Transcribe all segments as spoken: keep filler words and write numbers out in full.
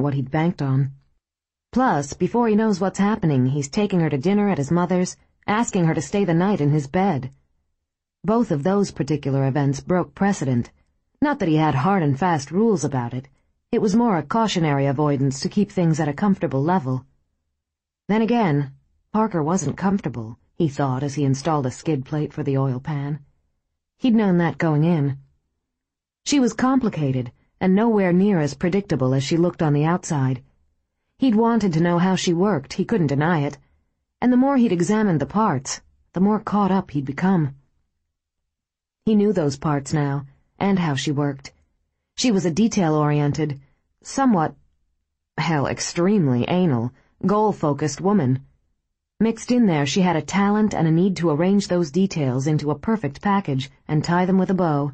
what he'd banked on. Plus, before he knows what's happening, he's taking her to dinner at his mother's, asking her to stay the night in his bed. Both of those particular events broke precedent. Not that he had hard and fast rules about it. It was more a cautionary avoidance to keep things at a comfortable level. Then again, Parker wasn't comfortable, he thought as he installed a skid plate for the oil pan. He'd known that going in. She was complicated, and nowhere near as predictable as she looked on the outside. He'd wanted to know how she worked, he couldn't deny it, and the more he'd examined the parts, the more caught up he'd become. He knew those parts now, and how she worked. She was a detail-oriented, somewhat, hell, extremely anal, goal-focused woman. Mixed in there, she had a talent and a need to arrange those details into a perfect package and tie them with a bow.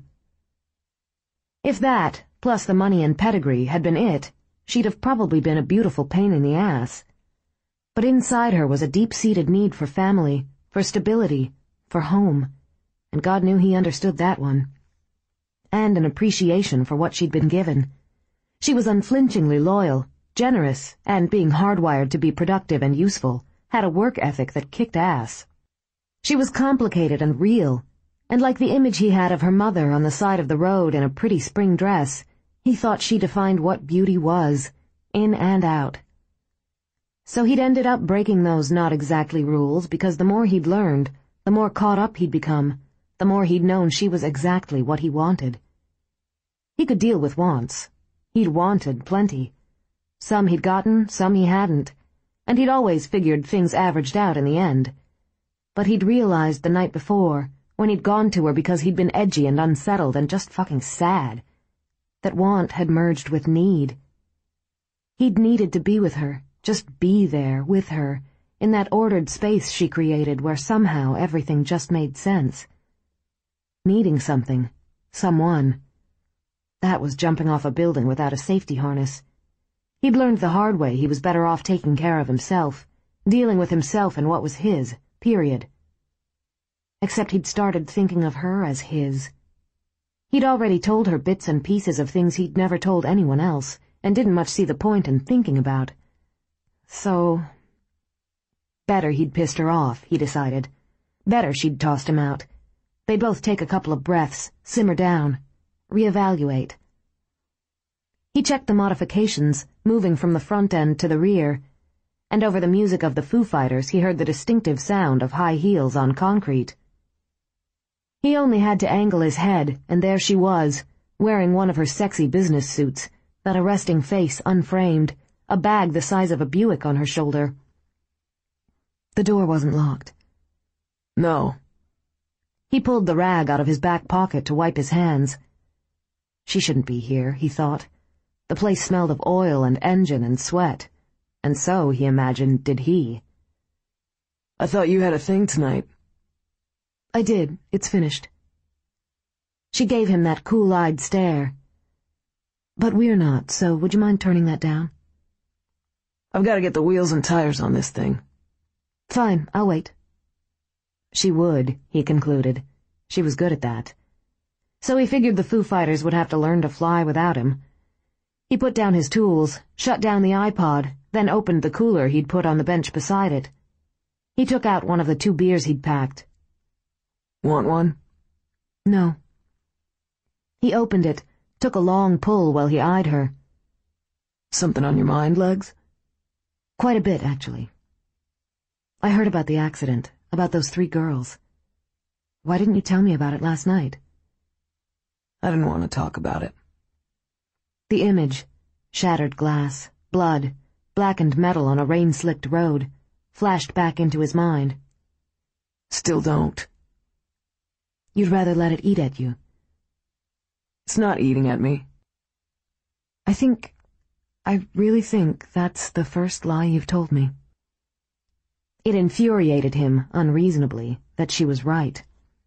If that, plus the money and pedigree, had been it, she'd have probably been a beautiful pain in the ass. But inside her was a deep-seated need for family, for stability, for home, and God knew he understood that one. And an appreciation for what she'd been given. She was unflinchingly loyal, generous, and being hardwired to be productive and useful, had a work ethic that kicked ass. She was complicated and real, and like the image he had of her mother on the side of the road in a pretty spring dress, he thought she defined what beauty was, in and out. So he'd ended up breaking those not-exactly rules because the more he'd learned, the more caught up he'd become, the more he'd known she was exactly what he wanted. He could deal with wants. He'd wanted plenty. Some he'd gotten, some he hadn't, and he'd always figured things averaged out in the end. But he'd realized the night before, when he'd gone to her because he'd been edgy and unsettled and just fucking sad, that want had merged with need. He'd needed to be with her, just be there, with her, in that ordered space she created where somehow everything just made sense. Needing something, someone. That was jumping off a building without a safety harness. He'd learned the hard way he was better off taking care of himself, dealing with himself and what was his, period. Except he'd started thinking of her as his. He'd already told her bits and pieces of things he'd never told anyone else, and didn't much see the point in thinking about. So... better he'd pissed her off, he decided. Better she'd tossed him out. They'd both take a couple of breaths, simmer down, reevaluate. He checked the modifications, moving from the front end to the rear, and over the music of the Foo Fighters he heard the distinctive sound of high heels on concrete. He only had to angle his head, and there she was, wearing one of her sexy business suits, that arresting face unframed, a bag the size of a Buick on her shoulder. The door wasn't locked. No. He pulled the rag out of his back pocket to wipe his hands. She shouldn't be here, he thought. The place smelled of oil and engine and sweat, and so, he imagined, did he. I thought you had a thing tonight. I did. It's finished. She gave him that cool-eyed stare. But we're not, so would you mind turning that down? I've got to get the wheels and tires on this thing. Fine, I'll wait. She would, he concluded. She was good at that. So he figured the Foo Fighters would have to learn to fly without him. He put down his tools, shut down the iPod, then opened the cooler he'd put on the bench beside it. He took out one of the two beers he'd packed. Want one? No. He opened it, took a long pull while he eyed her. Something on your mind, Legs? Quite a bit, actually. I heard about the accident, about those three girls. Why didn't you tell me about it last night? I didn't want to talk about it. The image, shattered glass, blood, blackened metal on a rain-slicked road, flashed back into his mind. Still don't. You'd rather let it eat at you. It's not eating at me. I think, I really think that's the first lie you've told me. It infuriated him, unreasonably, that she was right.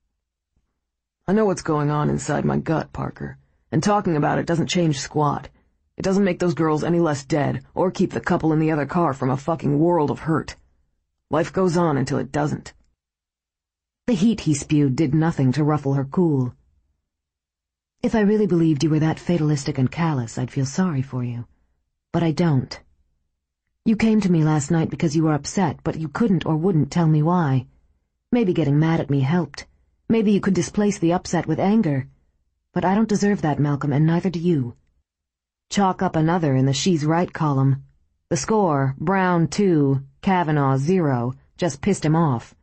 I know what's going on inside my gut, Parker, and talking about it doesn't change squat. It doesn't make those girls any less dead, or keep the couple in the other car from a fucking world of hurt. Life goes on until it doesn't. The heat he spewed did nothing to ruffle her cool. If I really believed you were that fatalistic and callous, I'd feel sorry for you. But I don't. You came to me last night because you were upset, but you couldn't or wouldn't tell me why. Maybe getting mad at me helped. Maybe you could displace the upset with anger. But I don't deserve that, Malcolm, and neither do you. Chalk up another in the she's right column. The score, Brown two, Kavanaugh zero, just pissed him off.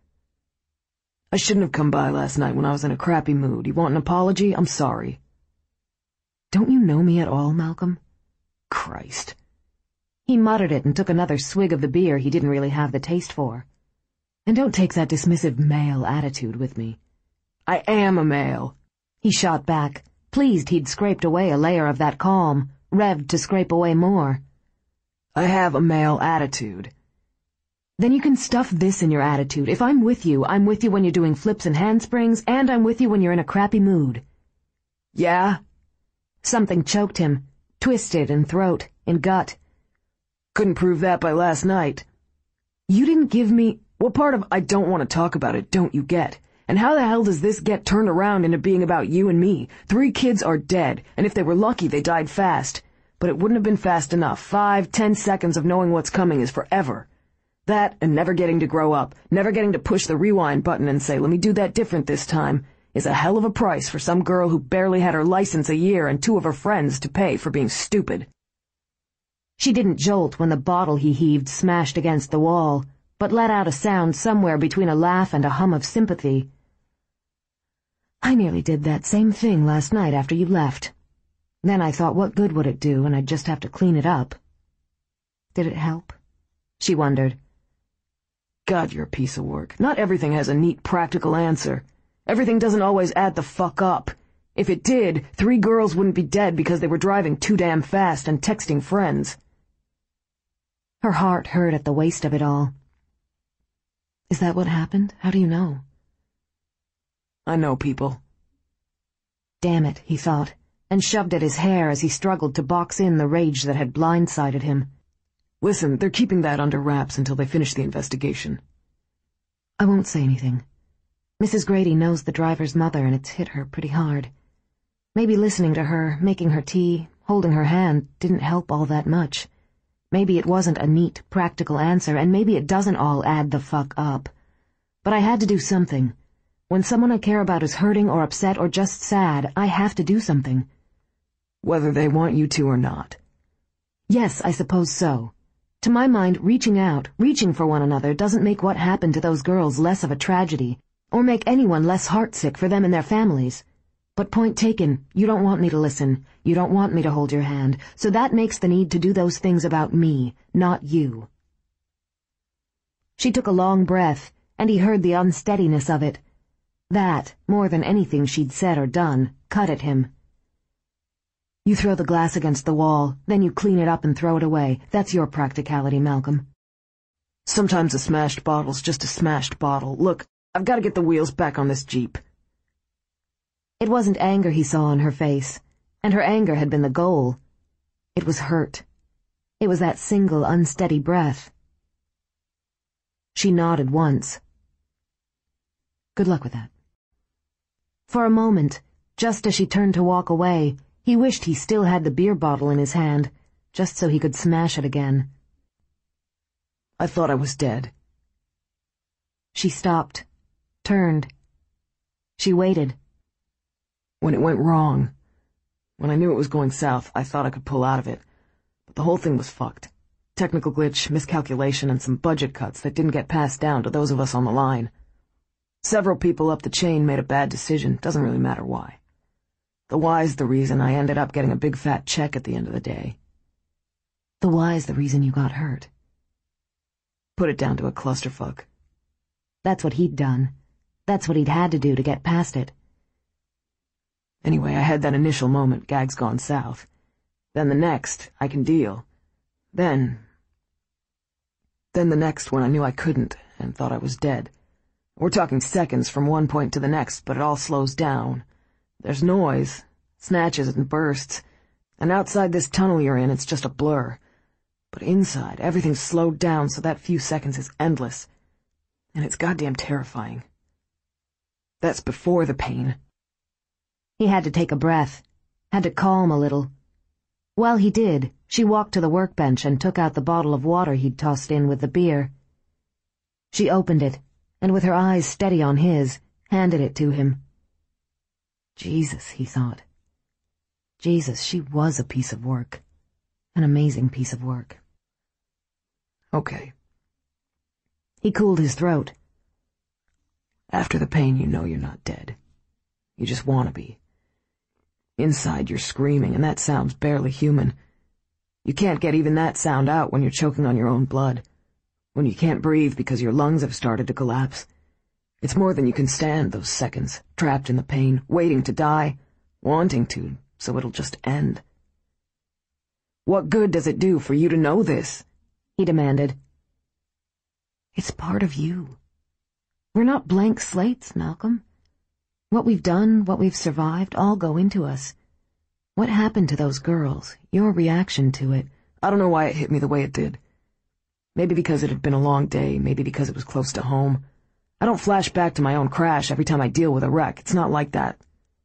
I shouldn't have come by last night when I was in a crappy mood. You want an apology? I'm sorry. Don't you know me at all, Malcolm? Christ. He muttered it and took another swig of the beer he didn't really have the taste for. And don't take that dismissive male attitude with me. I am a male. He shot back, pleased he'd scraped away a layer of that calm, revved to scrape away more. I have a male attitude. Then you can stuff this in your attitude. If I'm with you, I'm with you when you're doing flips and handsprings, and I'm with you when you're in a crappy mood. Yeah? Something choked him, twisted in throat, in gut. Couldn't prove that by last night. You didn't give me... What part of I don't want to talk about it don't you get? And how the hell does this get turned around into being about you and me? Three kids are dead, and if they were lucky, they died fast. But it wouldn't have been fast enough. Five, ten seconds of knowing what's coming is forever. That, and never getting to grow up, never getting to push the rewind button and say, let me do that different this time, is a hell of a price for some girl who barely had her license a year and two of her friends to pay for being stupid. She didn't jolt when the bottle he heaved smashed against the wall, but let out a sound somewhere between a laugh and a hum of sympathy. I nearly did that same thing last night after you left. Then I thought, what good would it do, and I'd just have to clean it up. Did it help? She wondered. God, you're a piece of work. Not everything has a neat, practical answer. Everything doesn't always add the fuck up. If it did, three girls wouldn't be dead because they were driving too damn fast and texting friends. Her heart hurt at the waste of it all. Is that what happened? How do you know? I know people. Damn it, he thought, and shoved at his hair as he struggled to box in the rage that had blindsided him. Listen, they're keeping that under wraps until they finish the investigation. I won't say anything. Missus Grady knows the driver's mother, and it's hit her pretty hard. Maybe listening to her, making her tea, holding her hand didn't help all that much. Maybe it wasn't a neat, practical answer, and maybe it doesn't all add the fuck up. But I had to do something. When someone I care about is hurting or upset or just sad, I have to do something. Whether they want you to or not. Yes, I suppose so. To my mind, reaching out, reaching for one another doesn't make what happened to those girls less of a tragedy, or make anyone less heartsick for them and their families. But point taken, you don't want me to listen, you don't want me to hold your hand, so that makes the need to do those things about me, not you. She took a long breath, and he heard the unsteadiness of it. That, more than anything she'd said or done, cut at him. You throw the glass against the wall, then you clean it up and throw it away. That's your practicality, Malcolm. Sometimes a smashed bottle's just a smashed bottle. Look, I've got to get the wheels back on this Jeep. It wasn't anger he saw on her face, and her anger had been the goal. It was hurt. It was that single, unsteady breath. She nodded once. Good luck with that. For a moment, just as she turned to walk away, he wished he still had the beer bottle in his hand, just so he could smash it again. I thought I was dead. She stopped, turned. She waited. When it went wrong, when I knew it was going south, I thought I could pull out of it. But the whole thing was fucked. Technical glitch, miscalculation, and some budget cuts that didn't get passed down to those of us on the line. Several people up the chain made a bad decision, doesn't really matter why. The why's the reason I ended up getting a big fat check at the end of the day. The why's the reason you got hurt. Put it down to a clusterfuck. That's what he'd done. That's what he'd had to do to get past it. Anyway, I had that initial moment, gag's gone south. Then the next, I can deal. Then... Then the next when I knew I couldn't, and thought I was dead. We're talking seconds from one point to the next, but it all slows down. There's noise, snatches and bursts, and outside this tunnel you're in, it's just a blur. But inside, everything's slowed down so that few seconds is endless. And it's goddamn terrifying. That's before the pain. He had to take a breath, had to calm a little. While he did, she walked to the workbench and took out the bottle of water he'd tossed in with the beer. She opened it, and with her eyes steady on his, handed it to him. Jesus, he thought. Jesus, she was a piece of work. An amazing piece of work. Okay. He cooled his throat. After the pain, you know you're not dead. You just want to be. Inside, you're screaming, and that sounds barely human. You can't get even that sound out when you're choking on your own blood, when you can't breathe because your lungs have started to collapse. It's more than you can stand, those seconds, trapped in the pain, waiting to die, wanting to, so it'll just end. What good does it do for you to know this? He demanded. It's part of you. We're not blank slates, Malcolm. What we've done, what we've survived, all go into us. What happened to those girls, your reaction to it? I don't know why it hit me the way it did. Maybe because it had been a long day, maybe because it was close to home. I don't flash back to my own crash every time I deal with a wreck. It's not like that.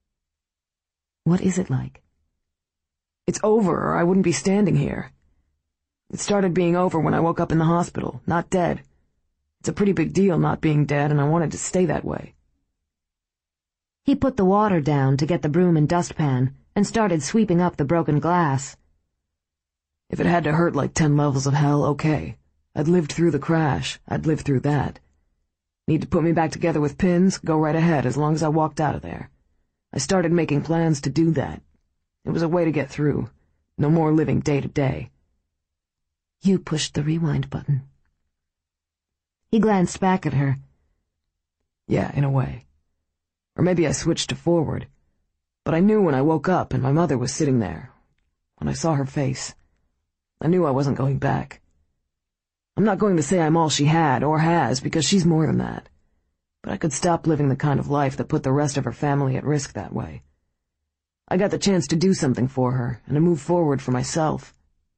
What is it like? It's over, or I wouldn't be standing here. It started being over when I woke up in the hospital, not dead. It's a pretty big deal not being dead, and I wanted to stay that way. He put the water down to get the broom and dustpan and started sweeping up the broken glass. If it had to hurt like ten levels of hell, okay. I'd lived through the crash. I'd lived through that. Need to put me back together with pins? Go right ahead, as long as I walked out of there. I started making plans to do that. It was a way to get through. No more living day to day. You pushed the rewind button. He glanced back at her. Yeah, in a way. Or maybe I switched to forward. But I knew when I woke up and my mother was sitting there. When I saw her face, I knew I wasn't going back. I'm not going to say I'm all she had or has, because she's more than that. But I could stop living the kind of life that put the rest of her family at risk that way. I got the chance to do something for her and to move forward for myself.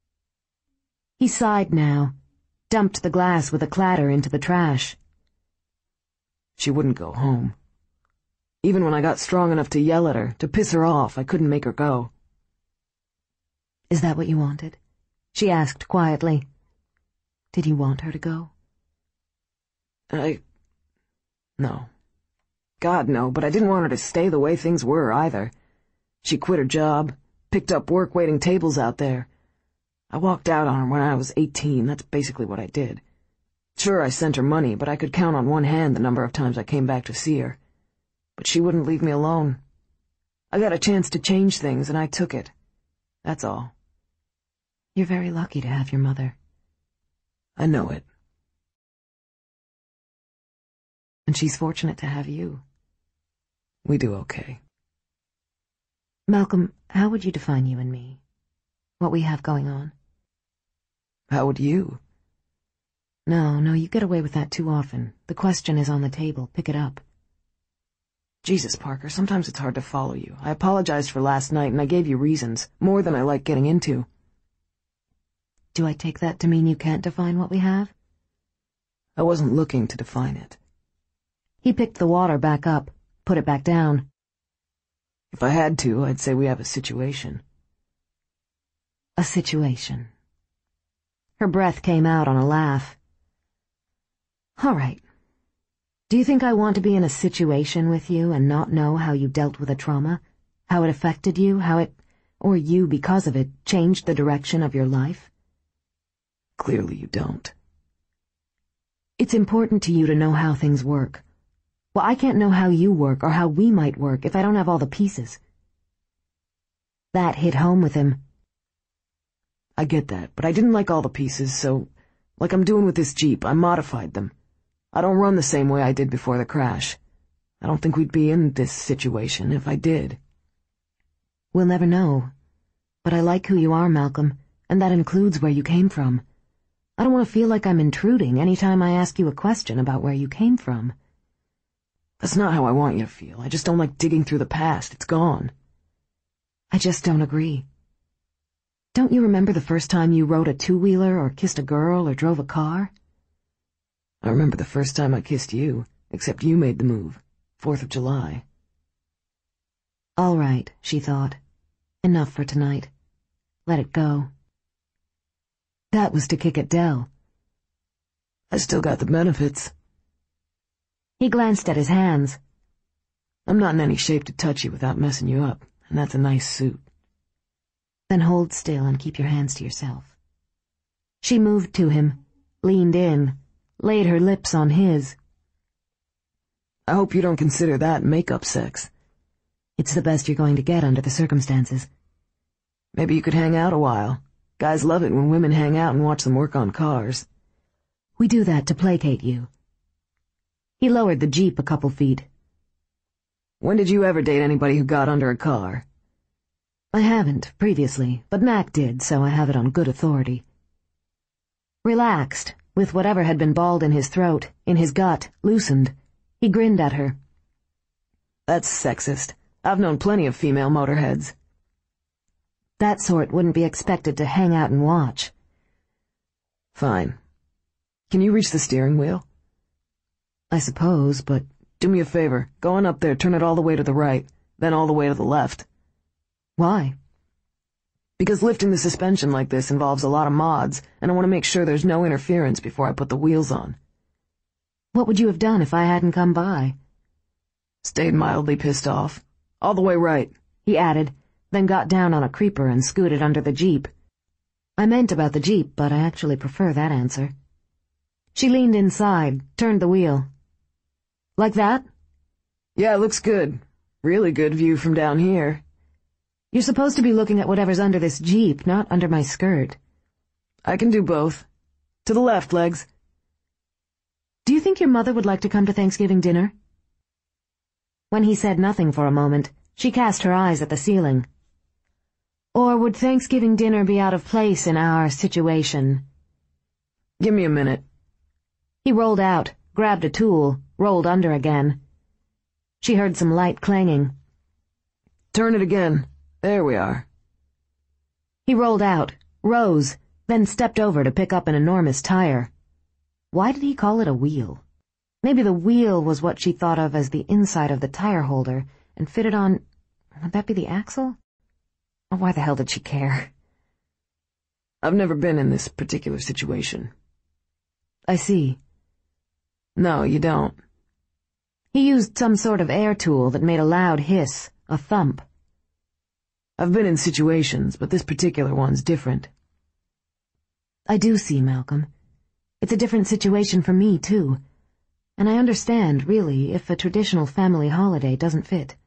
He sighed now, dumped the glass with a clatter into the trash. She wouldn't go home. Even when I got strong enough to yell at her, to piss her off, I couldn't make her go. Is that what you wanted? She asked quietly. Did you want her to go? I... No. God, no, but I didn't want her to stay the way things were, either. She quit her job, picked up work waiting tables out there. I walked out on her when I was eighteen, that's basically what I did. Sure, I sent her money, but I could count on one hand the number of times I came back to see her. But she wouldn't leave me alone. I got a chance to change things, and I took it. That's all. You're very lucky to have your mother. I know it. And she's fortunate to have you. We do okay. Malcolm, how would you define you and me? What we have going on? How would you? No, no, you get away with that too often. The question is on the table. Pick it up. Jesus, Parker, sometimes it's hard to follow you. I apologized for last night, and I gave you reasons, more than I like getting into. Do I take that to mean you can't define what we have? I wasn't looking to define it. He picked the water back up, put it back down. If I had to, I'd say we have a situation. A situation. Her breath came out on a laugh. All right. Do you think I want to be in a situation with you and not know how you dealt with a trauma? How it affected you? How it, or you, because of it, changed the direction of your life? Clearly you don't. It's important to you to know how things work. Well, I can't know how you work or how we might work if I don't have all the pieces. That hit home with him. I get that, but I didn't like all the pieces, so, like I'm doing with this Jeep, I modified them. I don't run the same way I did before the crash. I don't think we'd be in this situation if I did. We'll never know. But I like who you are, Malcolm, and that includes where you came from. I don't want to feel like I'm intruding any time I ask you a question about where you came from. That's not how I want you to feel. I just don't like digging through the past. It's gone. I just don't agree. Don't you remember the first time you rode a two-wheeler or kissed a girl or drove a car? I remember the first time I kissed you, except you made the move. Fourth of July. All right, she thought. Enough for tonight. let it go. That was to kick at Dell. I still got the benefits. He glanced at his hands. I'm not in any shape to touch you without messing you up, and that's a nice suit. Then hold still and keep your hands to yourself. She moved to him, leaned in, laid her lips on his. I hope you don't consider that makeup sex. It's the best you're going to get under the circumstances. Maybe you could hang out a while. Guys love it when women hang out and watch them work on cars. We do that to placate you. He lowered the Jeep a couple feet. When did you ever date anybody who got under a car? I haven't, previously, but Mac did, so I have it on good authority. Relaxed, with whatever had been balled in his throat, in his gut, loosened, he grinned at her. That's sexist. I've known plenty of female motorheads. That sort wouldn't be expected to hang out and watch. Fine. Can you reach the steering wheel? I suppose, but... Do me a favor. Go on up there, turn it all the way to the right, then all the way to the left. Why? Because lifting the suspension like this involves a lot of mods, and I want to make sure there's no interference before I put the wheels on. What would you have done if I hadn't come by? Stayed mildly pissed off. All the way right, he added, then got down on a creeper and scooted under the Jeep. I meant about the Jeep, but I actually prefer that answer. She leaned inside, turned the wheel. Like that? Yeah, it looks good. Really good view from down here. You're supposed to be looking at whatever's under this Jeep, not under my skirt. I can do both. To the left, Legs. Do you think your mother would like to come to Thanksgiving dinner? When he said nothing for a moment, she cast her eyes at the ceiling. Or would Thanksgiving dinner be out of place in our situation? Give me a minute. He rolled out, grabbed a tool, rolled under again. She heard some light clanging. Turn it again. There we are. He rolled out, rose, then stepped over to pick up an enormous tire. Why did he call it a wheel? Maybe the wheel was what she thought of as the inside of the tire holder, and fitted on... Would that be the axle? Or why the hell did she care? I've never been in this particular situation. I see. No, you don't. He used some sort of air tool that made a loud hiss, a thump. I've been in situations, but this particular one's different. I do see, Malcolm. It's a different situation for me, too. And I understand, really, if a traditional family holiday doesn't fit.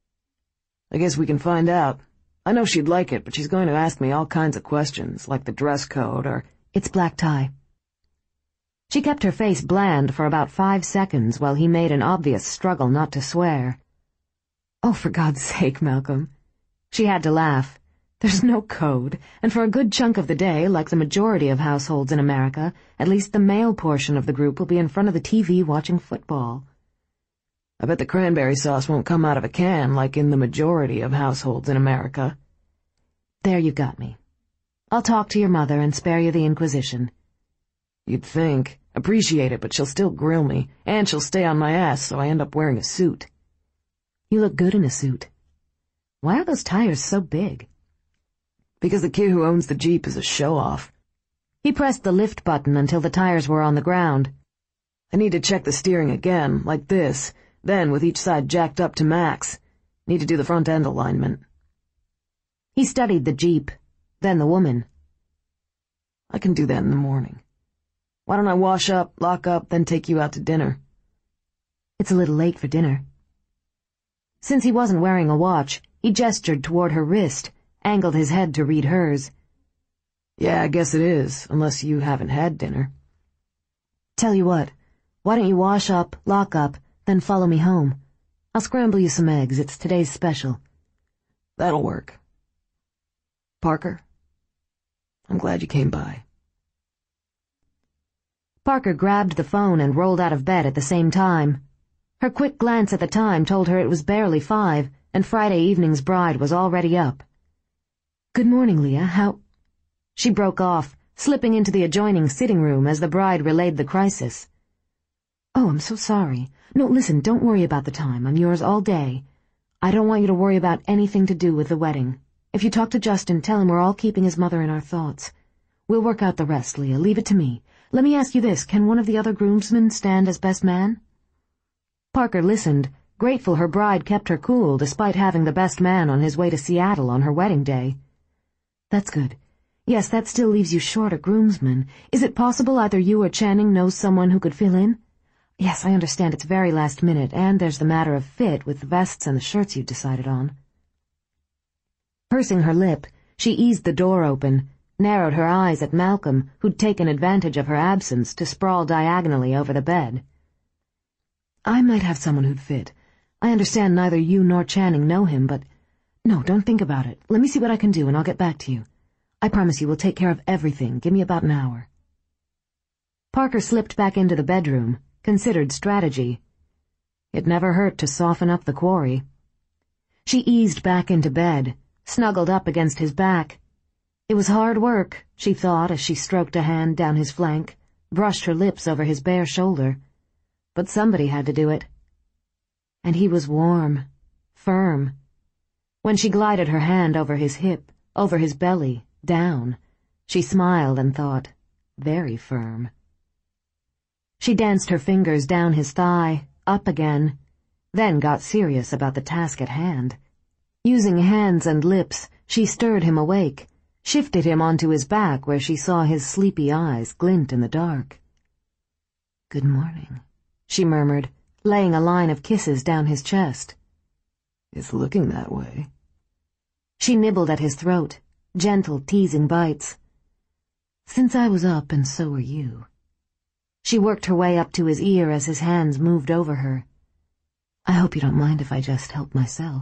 I guess we can find out. I know she'd like it, but she's going to ask me all kinds of questions, like the dress code or... It's black tie. She kept her face bland for about five seconds while he made an obvious struggle not to swear. Oh, for God's sake, Malcolm. She had to laugh. There's no code, and for a good chunk of the day, like the majority of households in America, at least the male portion of the group will be in front of the T V watching football. I bet the cranberry sauce won't come out of a can like in the majority of households in America. There you got me. I'll talk to your mother and spare you the Inquisition. You'd think. Appreciate it, but she'll still grill me, and she'll stay on my ass, so I end up wearing a suit. You look good in a suit. Why are those tires so big? Because the kid who owns the Jeep is a show-off. He pressed the lift button until the tires were on the ground. I need to check the steering again, like this, then with each side jacked up to max. Need to do the front end alignment. He studied the Jeep, then the woman. I can do that in the morning. Why don't I wash up, lock up, then take you out to dinner? It's a little late for dinner. Since he wasn't wearing a watch, he gestured toward her wrist, angled his head to read hers. Yeah, I guess it is, unless you haven't had dinner. Tell you what, why don't you wash up, lock up, then follow me home? I'll scramble you some eggs, it's today's special. That'll work. Parker, I'm glad you came by. Parker grabbed the phone and rolled out of bed at the same time. Her quick glance at the time told her it was barely five, and Friday evening's bride was already up. Good morning, Leah, how... She broke off, slipping into the adjoining sitting room as the bride relayed the crisis. Oh, I'm so sorry. No, listen, don't worry about the time. I'm yours all day. I don't want you to worry about anything to do with the wedding. If you talk to Justin, tell him we're all keeping his mother in our thoughts. We'll work out the rest, Leah. Leave it to me. Let me ask you this, can one of the other groomsmen stand as best man? Parker listened, grateful her bride kept her cool despite having the best man on his way to Seattle on her wedding day. That's good. Yes, that still leaves you short a groomsman. Is it possible either you or Channing knows someone who could fill in? Yes, I understand it's very last minute, and there's the matter of fit with the vests and the shirts you'd decided on. Pursing her lip, she eased the door open, narrowed her eyes at Malcolm, who'd taken advantage of her absence to sprawl diagonally over the bed. I might have someone who'd fit. I understand neither you nor Channing know him, but... No, don't think about it. Let me see what I can do, and I'll get back to you. I promise you we'll take care of everything. Give me about an hour. Parker slipped back into the bedroom, considered strategy. It never hurt to soften up the quarry. She eased back into bed, snuggled up against his back. It was hard work, she thought as she stroked a hand down his flank, brushed her lips over his bare shoulder. But somebody had to do it. And he was warm, firm. When she glided her hand over his hip, over his belly, down, she smiled and thought, very firm. She danced her fingers down his thigh, up again, then got serious about the task at hand. Using hands and lips, she stirred him awake, shifted him onto his back where she saw his sleepy eyes glint in the dark. Good morning, she murmured, laying a line of kisses down his chest. It's looking that way. She nibbled at his throat, gentle, teasing bites. Since I was up, and so were you. She worked her way up to his ear as his hands moved over her. I hope you don't mind if I just help myself.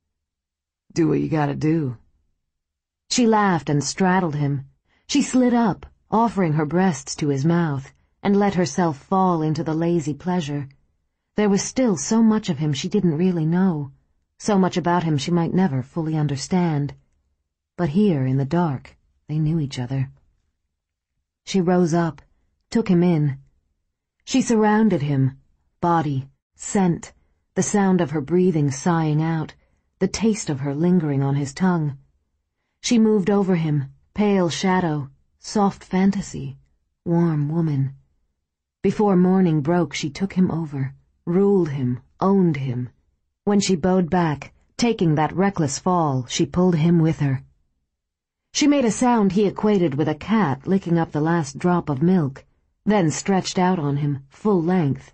Do what you gotta do. She laughed and straddled him. She slid up, offering her breasts to his mouth, and let herself fall into the lazy pleasure. There was still so much of him she didn't really know, so much about him she might never fully understand. But here, in the dark, they knew each other. She rose up, took him in. She surrounded him, body, scent, the sound of her breathing sighing out, the taste of her lingering on his tongue. She moved over him, pale shadow, soft fantasy, warm woman. Before morning broke, she took him over, ruled him, owned him. When she bowed back, taking that reckless fall, she pulled him with her. She made a sound he equated with a cat licking up the last drop of milk, then stretched out on him, full length.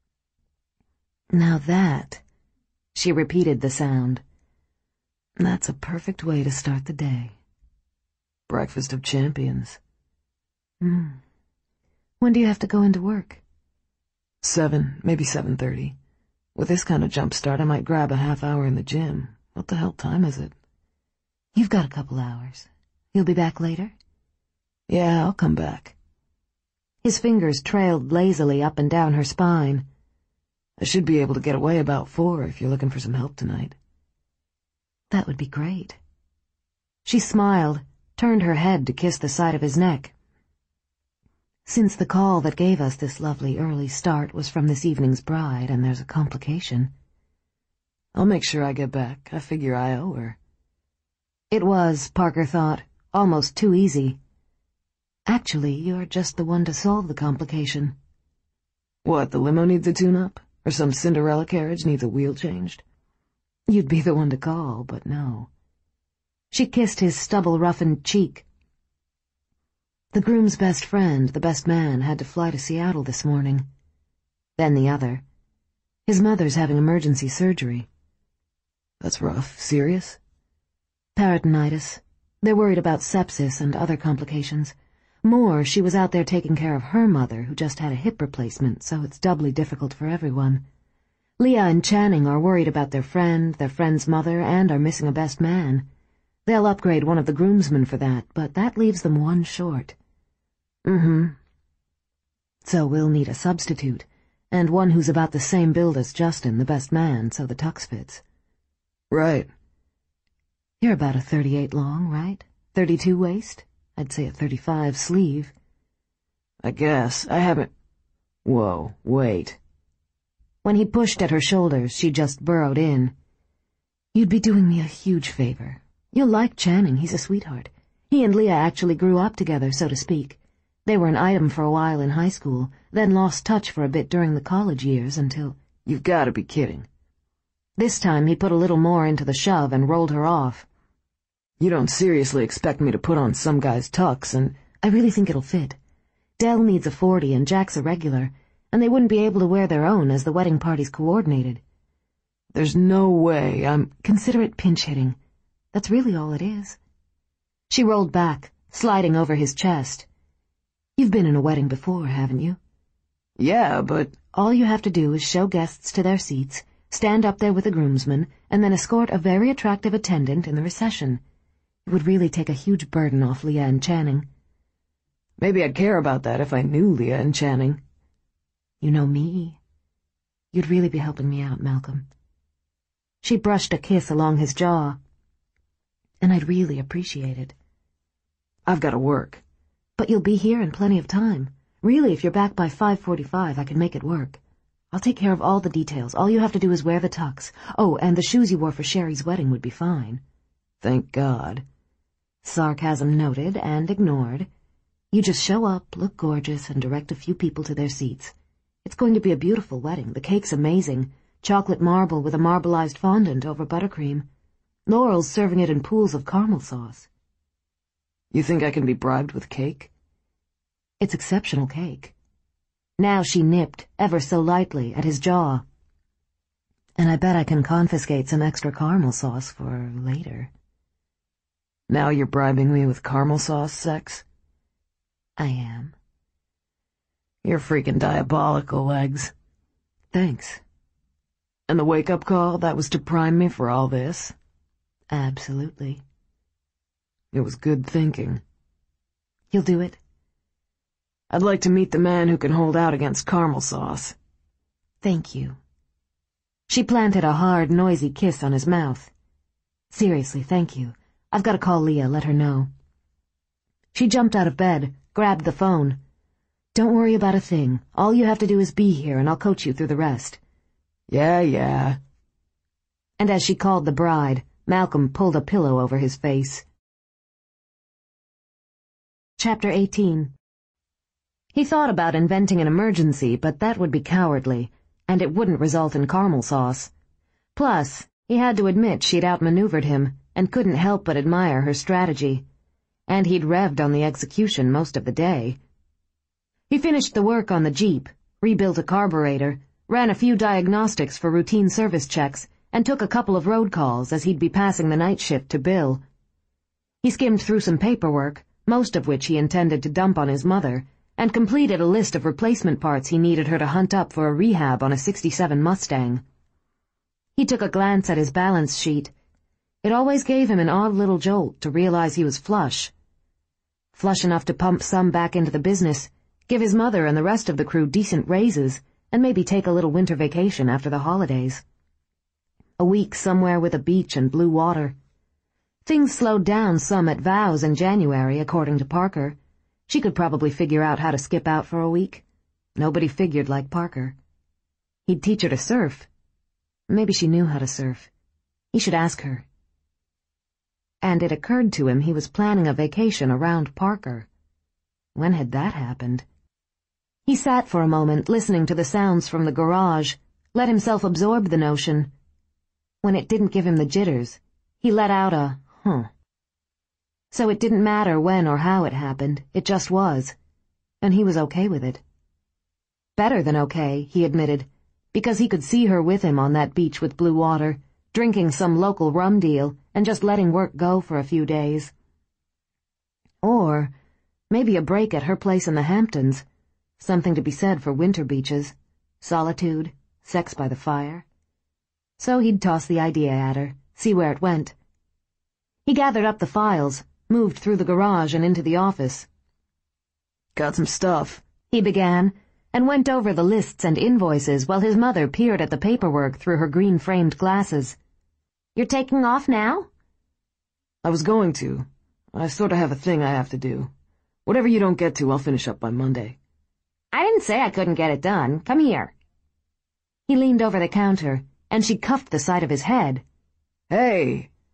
Now that, she repeated the sound. That's a perfect way to start the day. Breakfast of champions. Hmm. When do you have to go into work? Seven, maybe seven thirty. With this kind of jump start, I might grab a half hour in the gym. What the hell time is it? You've got a couple hours. You'll be back later? Yeah, I'll come back. His fingers trailed lazily up and down her spine. I should be able to get away about four if you're looking for some help tonight. That would be great. She smiled, turned her head to kiss the side of his neck. Since the call that gave us this lovely early start was from this evening's bride, and there's a complication. I'll make sure I get back. I figure I owe her. It was, Parker thought, almost too easy. Actually, you're just the one to solve the complication. What, the limo needs a tune-up? Or some Cinderella carriage needs a wheel changed? You'd be the one to call, but no. She kissed his stubble-roughened cheek. The groom's best friend, the best man, had to fly to Seattle this morning. Then the other. His mother's having emergency surgery. That's rough. Serious? Peritonitis. They're worried about sepsis and other complications. More, she was out there taking care of her mother, who just had a hip replacement, so it's doubly difficult for everyone. Leah and Channing are worried about their friend, their friend's mother, and are missing a best man. They'll upgrade one of the groomsmen for that, but that leaves them one short. Mm-hmm. So we'll need a substitute, and one who's about the same build as Justin, the best man, so the tux fits. Right. You're about a thirty-eight long, right? thirty-two waist? I'd say a thirty-five sleeve. I guess. I haven't... Whoa, wait. When he pushed at her shoulders, she just burrowed in. You'd be doing me a huge favor. You'll like Channing, he's a sweetheart. He and Leah actually grew up together, so to speak. They were an item for a while in high school, then lost touch for a bit during the college years until— You've got to be kidding. This time he put a little more into the shove and rolled her off. You don't seriously expect me to put on some guy's tux and— I really think it'll fit. Dell needs a forty and Jack's a regular, and they wouldn't be able to wear their own as the wedding party's coordinated. There's no way I'm— Consider it pinch-hitting. That's really all it is. She rolled back, sliding over his chest. You've been in a wedding before, haven't you? Yeah, but— All you have to do is show guests to their seats, stand up there with the groomsmen, and then escort a very attractive attendant in the recession. It would really take a huge burden off Leah and Channing. Maybe I'd care about that if I knew Leah and Channing. You know me. You'd really be helping me out, Malcolm. She brushed a kiss along his jaw. And I'd really appreciate it. I've got to work. But you'll be here in plenty of time. Really, if you're back by five forty-five, I can make it work. I'll take care of all the details. All you have to do is wear the tux. Oh, and the shoes you wore for Sherry's wedding would be fine. Thank God. Sarcasm noted and ignored. You just show up, look gorgeous, and direct a few people to their seats. It's going to be a beautiful wedding. The cake's amazing. Chocolate marble with a marbleized fondant over buttercream. Laurel's serving it in pools of caramel sauce. You think I can be bribed with cake? It's exceptional cake. Now she nipped, ever so lightly, at his jaw. And I bet I can confiscate some extra caramel sauce for later. Now you're bribing me with caramel sauce sex? I am. You're freaking diabolical, Legs. Thanks. And the wake-up call, that was to prime me for all this? Absolutely. It was good thinking. You'll do it? I'd like to meet the man who can hold out against caramel sauce. Thank you. She planted a hard, noisy kiss on his mouth. Seriously, thank you. I've got to call Leah, let her know. She jumped out of bed, grabbed the phone. Don't worry about a thing. All you have to do is be here, and I'll coach you through the rest. Yeah, yeah. And as she called the bride, Malcolm pulled a pillow over his face. Chapter eighteen. He thought about inventing an emergency, but that would be cowardly, and it wouldn't result in caramel sauce. Plus, he had to admit she'd outmaneuvered him, and couldn't help but admire her strategy. And he'd revved on the execution most of the day. He finished the work on the Jeep, rebuilt a carburetor, ran a few diagnostics for routine service checks, and took a couple of road calls as he'd be passing the night shift to Bill. He skimmed through some paperwork, most of which he intended to dump on his mother, and completed a list of replacement parts he needed her to hunt up for a rehab on a sixty-seven Mustang. He took a glance at his balance sheet. It always gave him an odd little jolt to realize he was flush. Flush enough to pump some back into the business, give his mother and the rest of the crew decent raises, and maybe take a little winter vacation after the holidays. A week somewhere with a beach and blue water. Things slowed down some at Vow's in January, according to Parker. She could probably figure out how to skip out for a week. Nobody figured like Parker. He'd teach her to surf. Maybe she knew how to surf. He should ask her. And it occurred to him he was planning a vacation around Parker. When had that happened? He sat for a moment, listening to the sounds from the garage, let himself absorb the notion. When it didn't give him the jitters, he let out a, huh. So it didn't matter when or how it happened, it just was. And he was okay with it. Better than okay, he admitted, because he could see her with him on that beach with blue water, drinking some local rum deal, and just letting work go for a few days. Or maybe a break at her place in the Hamptons, something to be said for winter beaches, solitude, sex by the fire. So he'd toss the idea at her, see where it went. He gathered up the files, moved through the garage and into the office. Got some stuff, he began, and went over the lists and invoices while his mother peered at the paperwork through her green-framed glasses. You're taking off now? I was going to. I sort of have a thing I have to do. Whatever you don't get to, I'll finish up by Monday. I didn't say I couldn't get it done. Come here. He leaned over the counter, and she cuffed the side of his head. Hey!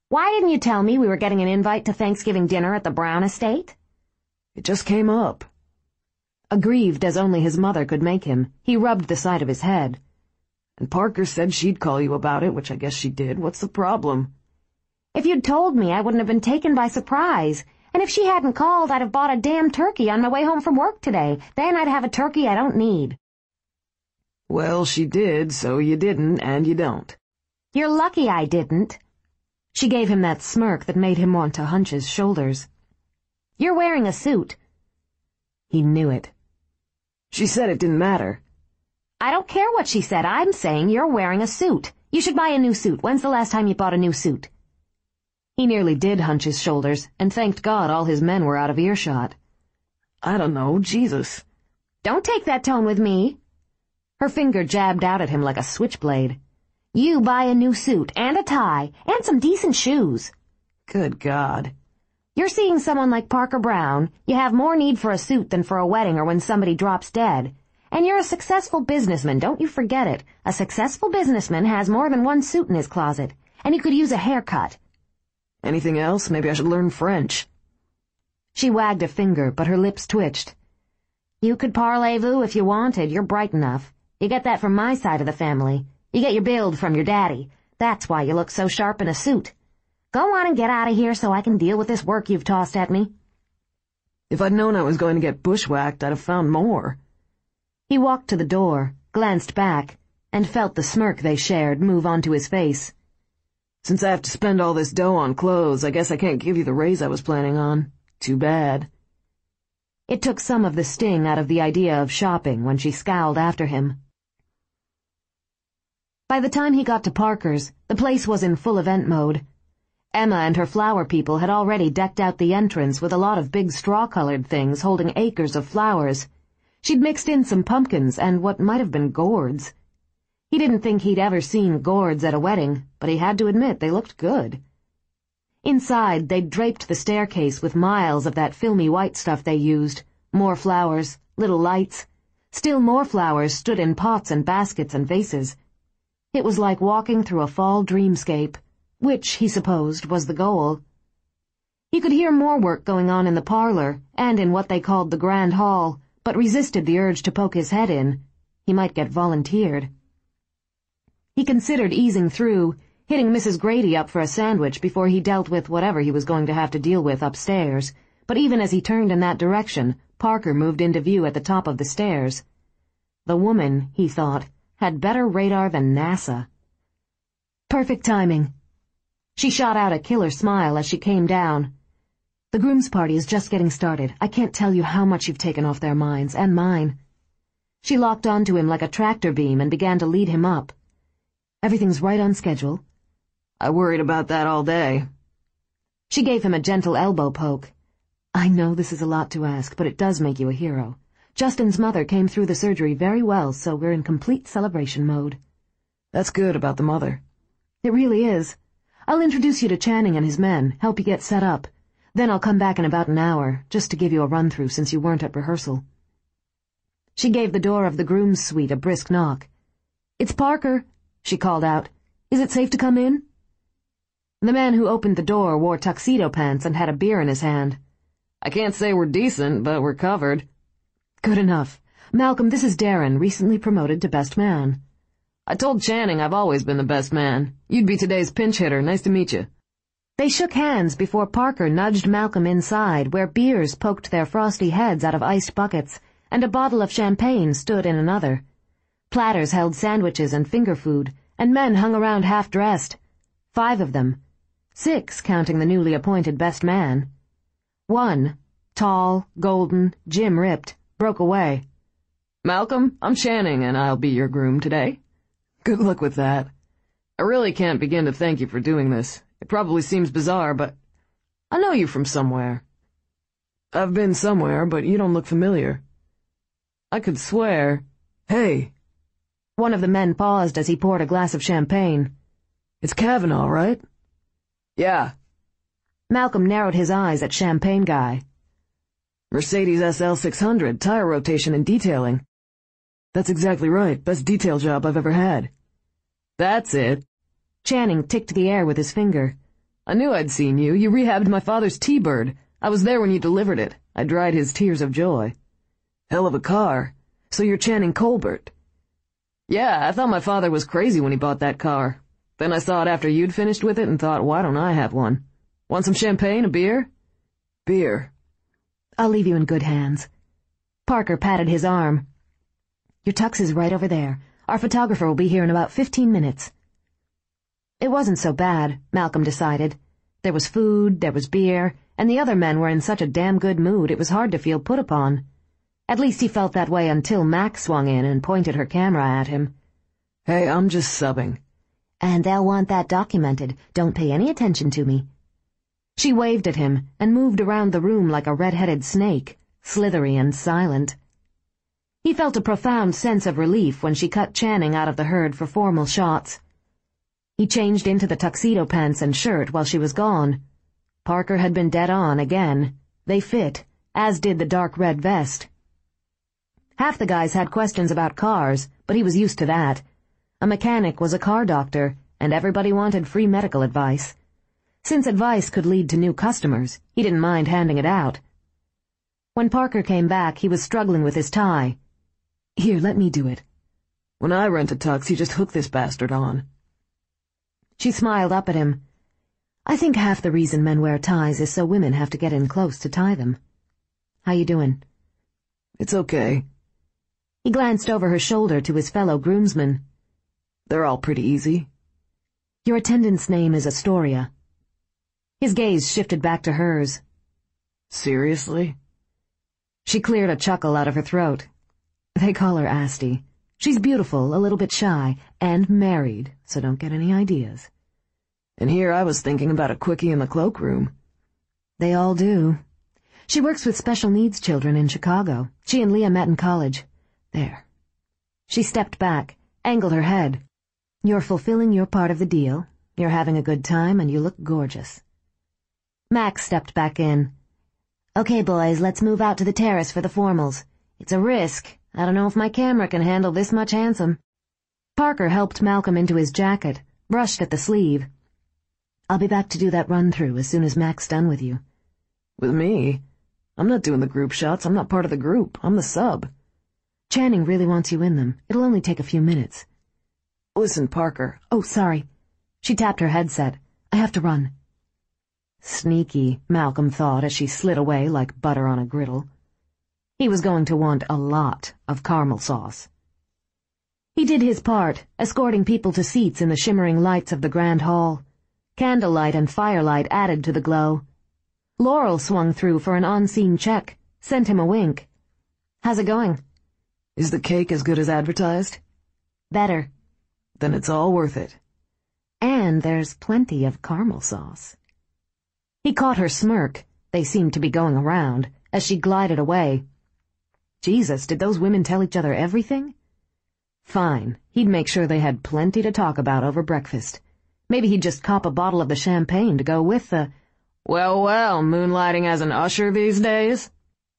Why didn't you tell me we were getting an invite to Thanksgiving dinner at the Brown estate? It just came up. Aggrieved as only his mother could make him, he rubbed the side of his head. And Parker said she'd call you about it, which I guess she did. What's the problem? If you'd told me, I wouldn't have been taken by surprise. And if she hadn't called, I'd have bought a damn turkey on my way home from work today. Then I'd have a turkey I don't need. Well, she did, so you didn't, and you don't. You're lucky I didn't. She gave him that smirk that made him want to hunch his shoulders. You're wearing a suit. He knew it. She said it didn't matter. I don't care what she said. I'm saying you're wearing a suit. You should buy a new suit. When's the last time you bought a new suit? He nearly did hunch his shoulders, and thanked God all his men were out of earshot. I don't know, Jesus. Don't take that tone with me. Her finger jabbed out at him like a switchblade. You buy a new suit, and a tie, and some decent shoes. Good God. You're seeing someone like Parker Brown. You have more need for a suit than for a wedding or when somebody drops dead. And you're a successful businessman, don't you forget it. A successful businessman has more than one suit in his closet, and he could use a haircut. Anything else? Maybe I should learn French. She wagged a finger, but her lips twitched. You could parlez-vous if you wanted. You're bright enough. You get that from my side of the family. You get your build from your daddy. That's why you look so sharp in a suit. Go on and get out of here so I can deal with this work you've tossed at me. If I'd known I was going to get bushwhacked, I'd have found more. He walked to the door, glanced back, and felt the smirk they shared move onto his face. Since I have to spend all this dough on clothes, I guess I can't give you the raise I was planning on. Too bad. It took some of the sting out of the idea of shopping when she scowled after him. By the time he got to Parker's, the place was in full event mode. Emma and her flower people had already decked out the entrance with a lot of big straw-colored things holding acres of flowers. She'd mixed in some pumpkins and what might have been gourds. He didn't think he'd ever seen gourds at a wedding, but he had to admit they looked good. Inside, they'd draped the staircase with miles of that filmy white stuff they used. More flowers, little lights. Still more flowers stood in pots and baskets and vases. It was like walking through a fall dreamscape, which, he supposed, was the goal. He could hear more work going on in the parlor and in what they called the grand hall, but resisted the urge to poke his head in. He might get volunteered. He considered easing through, hitting Missus Grady up for a sandwich before he dealt with whatever he was going to have to deal with upstairs, but even as he turned in that direction, Parker moved into view at the top of the stairs. The woman, he thought, had better radar than NASA. Perfect timing. She shot out a killer smile as she came down. The groom's party is just getting started. I can't tell you how much you've taken off their minds, and mine. She locked onto him like a tractor beam and began to lead him up. Everything's right on schedule. I worried about that all day. She gave him a gentle elbow poke. I know this is a lot to ask, but it does make you a hero. Justin's mother came through the surgery very well, so we're in complete celebration mode. That's good about the mother. It really is. I'll introduce you to Channing and his men, help you get set up. Then I'll come back in about an hour, just to give you a run-through since you weren't at rehearsal. She gave the door of the groom's suite a brisk knock. It's Parker, she called out. Is it safe to come in? The man who opened the door wore tuxedo pants and had a beer in his hand. I can't say we're decent, but we're covered. Good enough. Malcolm, this is Darren, recently promoted to best man. I told Channing I've always been the best man. You'd be today's pinch hitter. Nice to meet you. They shook hands before Parker nudged Malcolm inside, where beers poked their frosty heads out of iced buckets, and a bottle of champagne stood in another. Platters held sandwiches and finger food, and men hung around half-dressed. Five of them. Six, counting the newly appointed best man. One, tall, golden, gym-ripped, broke away. Malcolm, I'm Channing, and I'll be your groom today. Good luck with that. I really can't begin to thank you for doing this. It probably seems bizarre, but I know you from somewhere. I've been somewhere, but you don't look familiar. I could swear. Hey! One of the men paused as he poured a glass of champagne. It's Kavanaugh, right? Yeah. Malcolm narrowed his eyes at Champagne Guy. Mercedes S L six hundred, tire rotation and detailing. That's exactly right. Best detail job I've ever had. That's it. Channing ticked the air with his finger. I knew I'd seen you. You rehabbed my father's T-Bird. I was there when you delivered it. I dried his tears of joy. Hell of a car. So you're Channing Colbert. Yeah, I thought my father was crazy when he bought that car. Then I saw it after you'd finished with it and thought, why don't I have one? Want some champagne, a beer? Beer. I'll leave you in good hands. Parker patted his arm. Your tux is right over there. Our photographer will be here in about fifteen minutes. It wasn't so bad, Malcolm decided. There was food, there was beer, and the other men were in such a damn good mood it was hard to feel put upon. At least he felt that way until Mac swung in and pointed her camera at him. Hey, I'm just subbing. And they'll want that documented. Don't pay any attention to me. She waved at him and moved around the room like a red-headed snake, slithery and silent. He felt a profound sense of relief when she cut Channing out of the herd for formal shots. He changed into the tuxedo pants and shirt while she was gone. Parker had been dead on again. They fit, as did the dark red vest. Half the guys had questions about cars, but he was used to that. A mechanic was a car doctor, and everybody wanted free medical advice. Since advice could lead to new customers, he didn't mind handing it out. When Parker came back, he was struggling with his tie. Here, let me do it. When I rent a tux, you just hook this bastard on. She smiled up at him. I think half the reason men wear ties is so women have to get in close to tie them. How you doing? It's okay. He glanced over her shoulder to his fellow groomsmen. They're all pretty easy. Your attendant's name is Astoria. His gaze shifted back to hers. Seriously? She cleared a chuckle out of her throat. They call her Asti. She's beautiful, a little bit shy, and married, so don't get any ideas. And here I was thinking about a quickie in the cloakroom. They all do. She works with special needs children in Chicago. She and Leah met in college. There. She stepped back, angled her head. You're fulfilling your part of the deal. You're having a good time, and you look gorgeous. Max stepped back in. Okay, boys, let's move out to the terrace for the formals. It's a risk. I don't know if my camera can handle this much handsome. Parker helped Malcolm into his jacket, brushed at the sleeve. I'll be back to do that run-through as soon as Mac's done with you. With me? I'm not doing the group shots. I'm not part of the group. I'm the sub. Channing really wants you in them. It'll only take a few minutes. Listen, Parker. Oh, sorry. She tapped her headset. I have to run. Sneaky, Malcolm thought as she slid away like butter on a griddle. He was going to want a lot of caramel sauce. He did his part, escorting people to seats in the shimmering lights of the grand hall. Candlelight and firelight added to the glow. Laurel swung through for an on-scene check, sent him a wink. How's it going? Is the cake as good as advertised? Better. Then it's all worth it. And there's plenty of caramel sauce. He caught her smirk. They seemed to be going around, as she glided away. Jesus, did those women tell each other everything? Fine, he'd make sure they had plenty to talk about over breakfast. Maybe he'd just cop a bottle of the champagne to go with the... Well, well, moonlighting as an usher these days?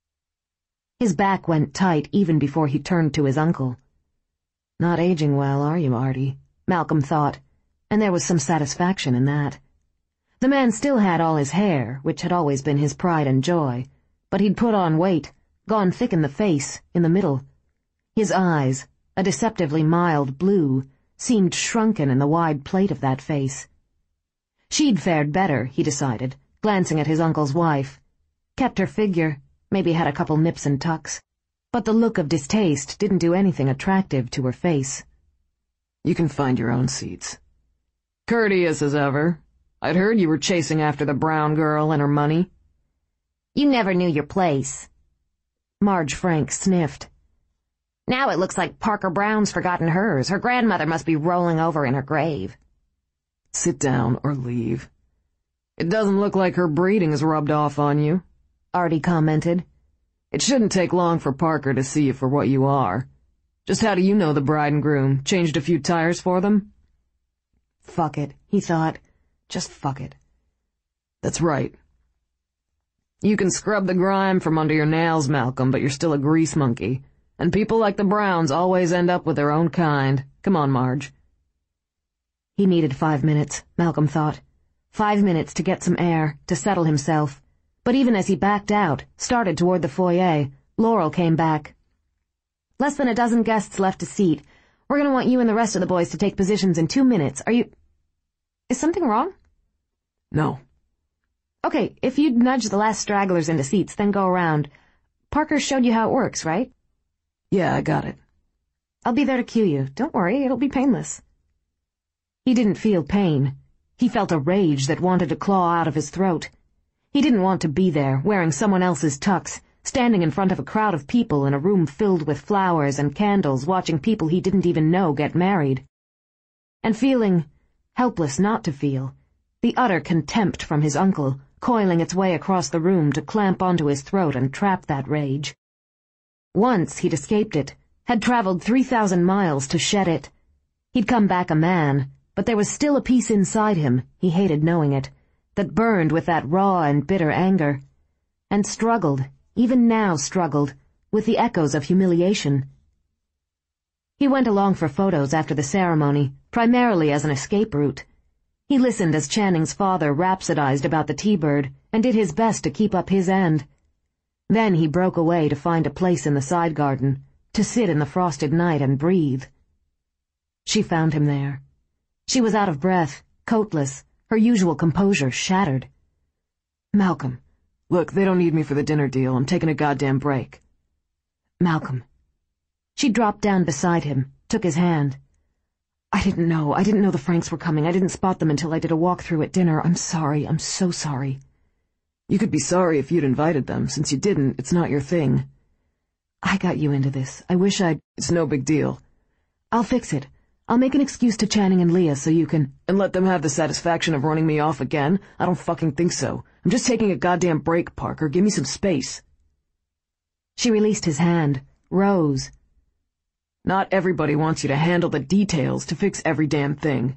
His back went tight even before he turned to his uncle. Not aging well, are you, Artie? Malcolm thought, and there was some satisfaction in that. The man still had all his hair, which had always been his pride and joy, but he'd put on weight, gone thick in the face, in the middle. His eyes, a deceptively mild blue, seemed shrunken in the wide plate of that face. She'd fared better, he decided, glancing at his uncle's wife. Kept her figure, maybe had a couple nips and tucks, but the look of distaste didn't do anything attractive to her face. You can find your own seats. Courteous as ever. I'd heard you were chasing after the brown girl and her money. You never knew your place. Marge Frank sniffed. Now it looks like Parker Brown's forgotten hers. Her grandmother must be rolling over in her grave. Sit down or leave. It doesn't look like her breeding's rubbed off on you, Artie commented. It shouldn't take long for Parker to see you for what you are. Just how do you know the bride and groom? Changed a few tires for them? Fuck it, he thought. Just fuck it. That's right. You can scrub the grime from under your nails, Malcolm, but you're still a grease monkey. And people like the Browns always end up with their own kind. Come on, Marge. He needed five minutes, Malcolm thought. Five minutes to get some air, to settle himself. But even as he backed out, started toward the foyer, Laurel came back. Less than a dozen guests left to seat. We're gonna want you and the rest of the boys to take positions in two minutes. Are you... Is something wrong? No. Okay, if you'd nudge the last stragglers into seats, then go around. Parker showed you how it works, right? Yeah, I got it. I'll be there to cue you. Don't worry, it'll be painless. He didn't feel pain. He felt a rage that wanted to claw out of his throat. He didn't want to be there, wearing someone else's tux, standing in front of a crowd of people in a room filled with flowers and candles, watching people he didn't even know get married. And feeling, helpless not to feel, the utter contempt from his uncle, coiling its way across the room to clamp onto his throat and trap that rage. Once he'd escaped it, had traveled three thousand miles to shed it. He'd come back a man, but there was still a piece inside him, he hated knowing it, that burned with that raw and bitter anger, and struggled, even now struggled, with the echoes of humiliation. He went along for photos after the ceremony, primarily as an escape route. He listened as Channing's father rhapsodized about the T-bird and did his best to keep up his end. Then he broke away to find a place in the side garden, to sit in the frosted night and breathe. She found him there. She was out of breath, coatless, her usual composure shattered. Malcolm, look, they don't need me for the dinner deal. I'm taking a goddamn break. Malcolm. She dropped down beside him, took his hand. I didn't know. I didn't know the Franks were coming. I didn't spot them until I did a walk-through at dinner. I'm sorry. I'm so sorry. You could be sorry if you'd invited them. Since you didn't, it's not your thing. I got you into this. I wish I'd... It's no big deal. I'll fix it. I'll make an excuse to Channing and Leah so you can... And let them have the satisfaction of running me off again? I don't fucking think so. I'm just taking a goddamn break, Parker. Give me some space. She released his hand, rose. Not everybody wants you to handle the details to fix every damn thing.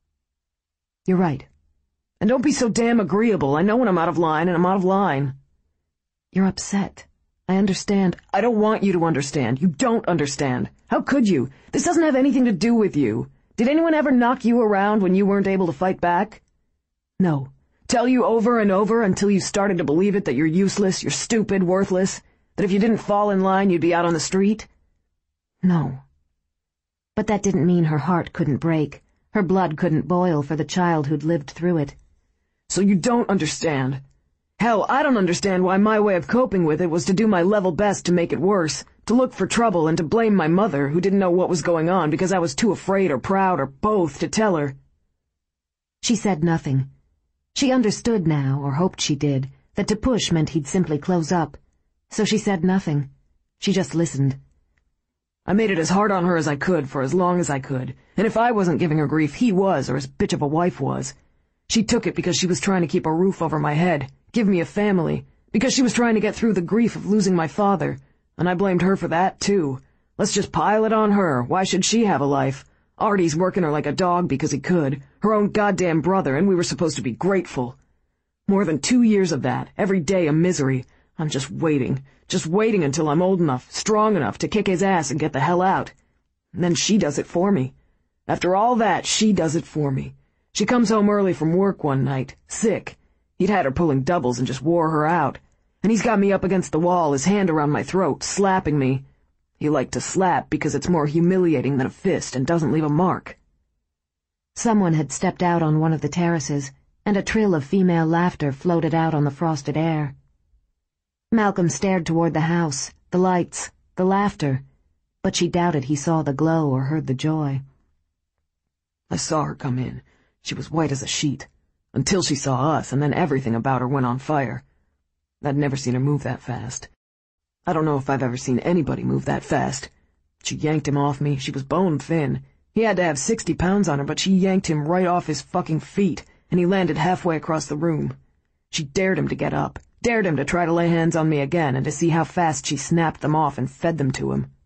You're right. And don't be so damn agreeable. I know when I'm out of line, and I'm out of line. You're upset. I understand. I don't want you to understand. You don't understand. How could you? This doesn't have anything to do with you. Did anyone ever knock you around when you weren't able to fight back? No. Tell you over and over until you started to believe it that you're useless, you're stupid, worthless, that if you didn't fall in line you'd be out on the street? No. But that didn't mean her heart couldn't break, her blood couldn't boil for the child who'd lived through it. So you don't understand. Hell, I don't understand why my way of coping with it was to do my level best to make it worse, to look for trouble and to blame my mother, who didn't know what was going on because I was too afraid or proud or both to tell her. She said nothing. She understood now, or hoped she did, that to push meant he'd simply close up. So she said nothing. She just listened. I made it as hard on her as I could for as long as I could, and if I wasn't giving her grief, he was, or his bitch of a wife was. She took it because she was trying to keep a roof over my head, give me a family, because she was trying to get through the grief of losing my father, and I blamed her for that, too. Let's just pile it on her. Why should she have a life? Artie's working her like a dog because he could, her own goddamn brother, and we were supposed to be grateful. More than two years of that, every day a misery. I'm just waiting, just waiting until I'm old enough, strong enough to kick his ass and get the hell out. And then she does it for me. After all that, she does it for me. She comes home early from work one night, sick. He'd had her pulling doubles and just wore her out. And he's got me up against the wall, his hand around my throat, slapping me. He liked to slap because it's more humiliating than a fist and doesn't leave a mark. Someone had stepped out on one of the terraces, and a trill of female laughter floated out on the frosted air. Malcolm stared toward the house, the lights, the laughter, but she doubted he saw the glow or heard the joy. I saw her come in. She was white as a sheet. Until she saw us, and then everything about her went on fire. I'd never seen her move that fast. I don't know if I've ever seen anybody move that fast. She yanked him off me. She was bone thin. He had to have sixty pounds on her, but she yanked him right off his fucking feet, and he landed halfway across the room. She dared him to get up, dared him to try to lay hands on me again, and to see how fast she snapped them off and fed them to him.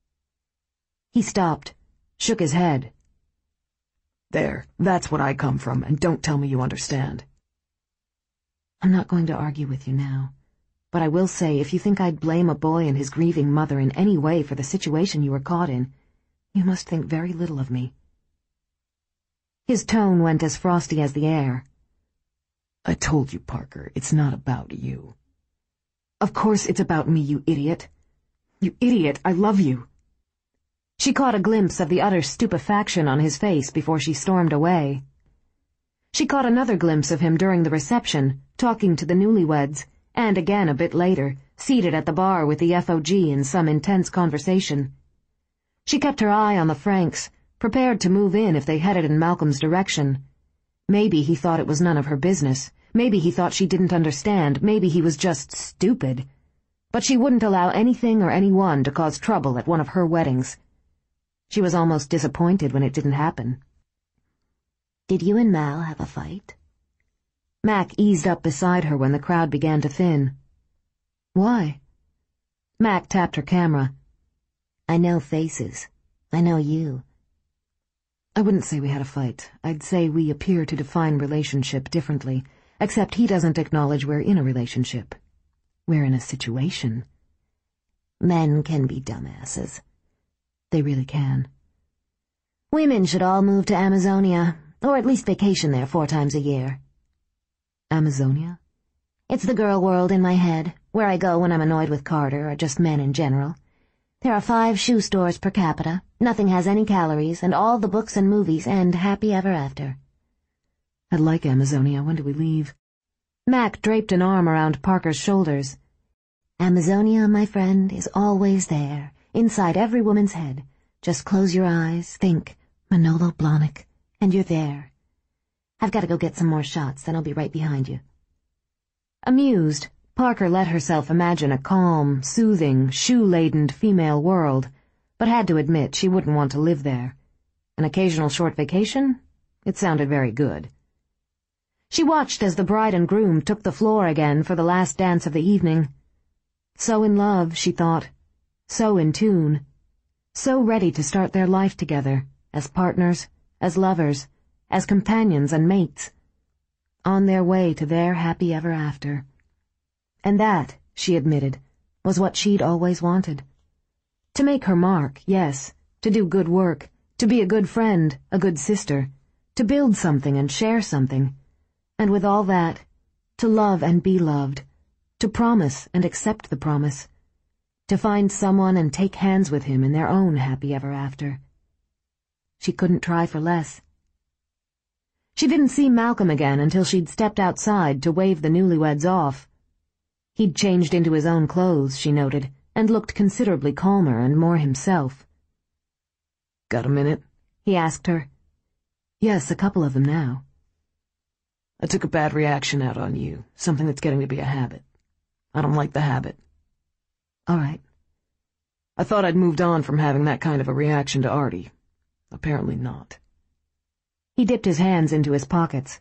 He stopped, shook his head. There, that's what I come from, and don't tell me you understand. I'm not going to argue with you now, but I will say if you think I'd blame a boy and his grieving mother in any way for the situation you were caught in, you must think very little of me. His tone went as frosty as the air. I told you, Parker, it's not about you. Of course it's about me, you idiot. You idiot, I love you. She caught a glimpse of the utter stupefaction on his face before she stormed away. She caught another glimpse of him during the reception, talking to the newlyweds, and again a bit later, seated at the bar with the F O G in some intense conversation. She kept her eye on the Franks, prepared to move in if they headed in Malcolm's direction. Maybe he thought it was none of her business. Maybe he thought she didn't understand. Maybe he was just stupid. But she wouldn't allow anything or anyone to cause trouble at one of her weddings. She was almost disappointed when it didn't happen. Did you and Mal have a fight? Mac eased up beside her when the crowd began to thin. Why? Mac tapped her camera. I know faces. I know you. I wouldn't say we had a fight. I'd say we appear to define relationship differently, except he doesn't acknowledge we're in a relationship. We're in a situation. Men can be dumbasses. They really can. Women should all move to Amazonia, or at least vacation there four times a year. Amazonia? It's the girl world in my head, where I go when I'm annoyed with Carter or just men in general. There are five shoe stores per capita, nothing has any calories, and all the books and movies end happy ever after. I'd like Amazonia. When do we leave? Mac draped an arm around Parker's shoulders. Amazonia, my friend, is always there, inside every woman's head. Just close your eyes, think, Manolo Blahnik, and you're there. I've got to go get some more shots, then I'll be right behind you. Amused, Parker let herself imagine a calm, soothing, shoe-laden female world, but had to admit she wouldn't want to live there. An occasional short vacation? It sounded very good. She watched as the bride and groom took the floor again for the last dance of the evening. So in love, she thought. So in tune. So ready to start their life together, as partners, as lovers, as companions and mates. On their way to their happy ever after. And that, she admitted, was what she'd always wanted. To make her mark, yes, to do good work, to be a good friend, a good sister, to build something and share something, and with all that, to love and be loved, to promise and accept the promise, to find someone and take hands with him in their own happy ever after. She couldn't try for less. She didn't see Malcolm again until she'd stepped outside to wave the newlyweds off. He'd changed into his own clothes, she noted, and looked considerably calmer and more himself. Got a minute? He asked her. Yes, a couple of them now. I took a bad reaction out on you, something that's getting to be a habit. I don't like the habit. All right. I thought I'd moved on from having that kind of a reaction to Artie. Apparently not. He dipped his hands into his pockets.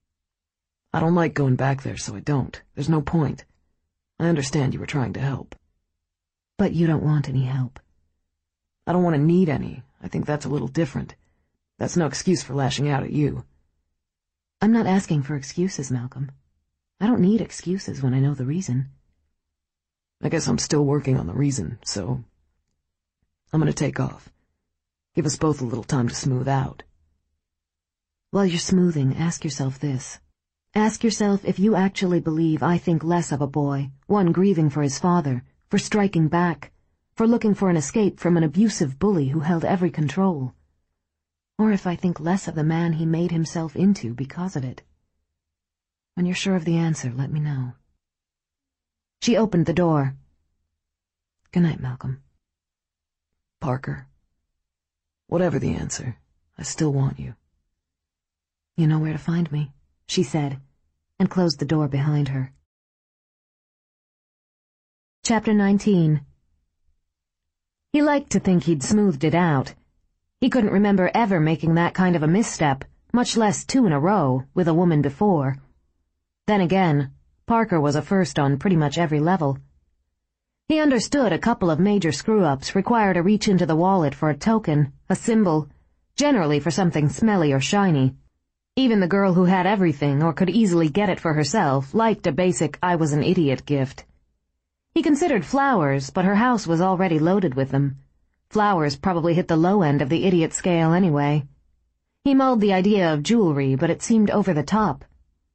I don't like going back there, so I don't. There's no point. I understand you were trying to help. But you don't want any help. I don't want to need any. I think that's a little different. That's no excuse for lashing out at you. I'm not asking for excuses, Malcolm. I don't need excuses when I know the reason. I guess I'm still working on the reason, so I'm gonna take off. Give us both a little time to smooth out. While you're smoothing, ask yourself this. Ask yourself if you actually believe I think less of a boy, one grieving for his father, for striking back, for looking for an escape from an abusive bully who held every control. Or if I think less of the man he made himself into because of it. When you're sure of the answer, let me know. She opened the door. Good night, Malcolm. Parker. Whatever the answer, I still want you. You know where to find me, she said, and closed the door behind her. Chapter nineteen. He liked to think he'd smoothed it out. He couldn't remember ever making that kind of a misstep, much less two in a row, with a woman before. Then again, Parker was a first on pretty much every level. He understood a couple of major screw-ups required a reach into the wallet for a token, a symbol, generally for something smelly or shiny. Even the girl who had everything or could easily get it for herself liked a basic I was an idiot gift. He considered flowers, but her house was already loaded with them. Flowers probably hit the low end of the idiot scale anyway. He mulled the idea of jewelry, but it seemed over the top.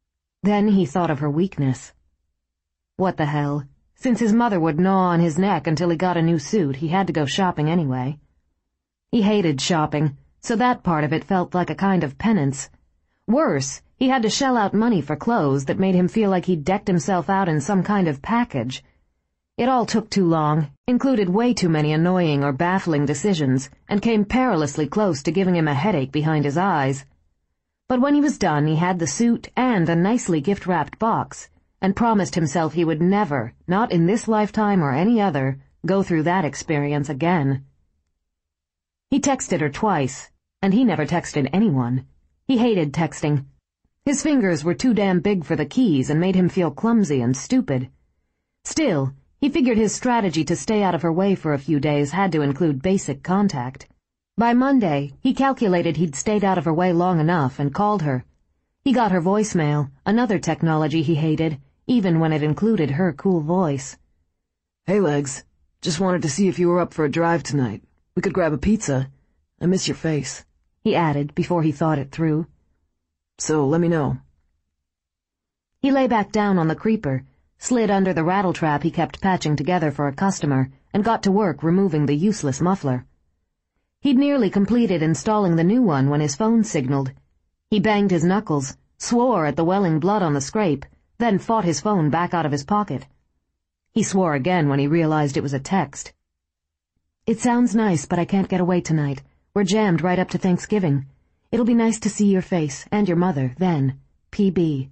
Then he thought of her weakness. What the hell? Since his mother would gnaw on his neck until he got a new suit, he had to go shopping anyway. He hated shopping, so that part of it felt like a kind of penance. Worse, he had to shell out money for clothes that made him feel like he'd decked himself out in some kind of package. It all took too long, included way too many annoying or baffling decisions, and came perilously close to giving him a headache behind his eyes. But when he was done, he had the suit and a nicely gift-wrapped box, and promised himself he would never, not in this lifetime or any other, go through that experience again. He texted her twice, and he never texted anyone. He hated texting. His fingers were too damn big for the keys and made him feel clumsy and stupid. Still, he figured his strategy to stay out of her way for a few days had to include basic contact. By Monday, he calculated he'd stayed out of her way long enough and called her. He got her voicemail, another technology he hated, even when it included her cool voice. Hey, Legs. Just wanted to see if you were up for a drive tonight. We could grab a pizza. I miss your face, he added before he thought it through. So let me know. He lay back down on the creeper, slid under the rattletrap he kept patching together for a customer, and got to work removing the useless muffler. He'd nearly completed installing the new one when his phone signaled. He banged his knuckles, swore at the welling blood on the scrape, then fought his phone back out of his pocket. He swore again when he realized it was a text. It sounds nice, but I can't get away tonight. We're jammed right up to Thanksgiving. It'll be nice to see your face, and your mother, then. P B